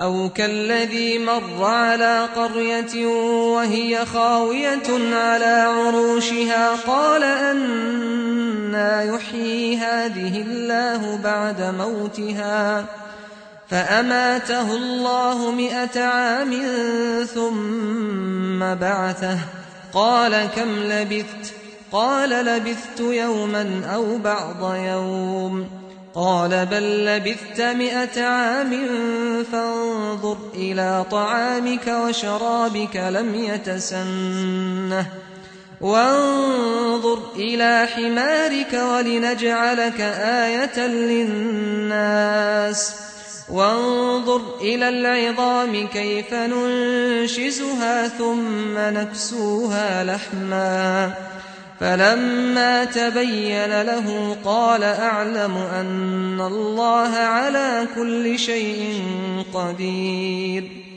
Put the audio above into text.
أو كالذي مر على قرية وهي خاوية على عروشها قال أنى يحيي هذه الله بعد موتها فأماته الله 100 عام ثم بعثه قال كم لبثت قال لبثت يوما أو بعض يوم قال بل لبثت 100 عام فانظر إلى طعامك وشرابك لم يتسنه وانظر إلى حمارك ولنجعلك آية للناس وانظر إلى العظام كيف ننشزها ثم نكسوها لحما فلما تبين له قال أعلم أن الله على كل شيء قدير